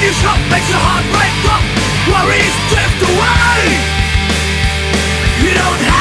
shop makes your heart break up. Worries drift away. You don't have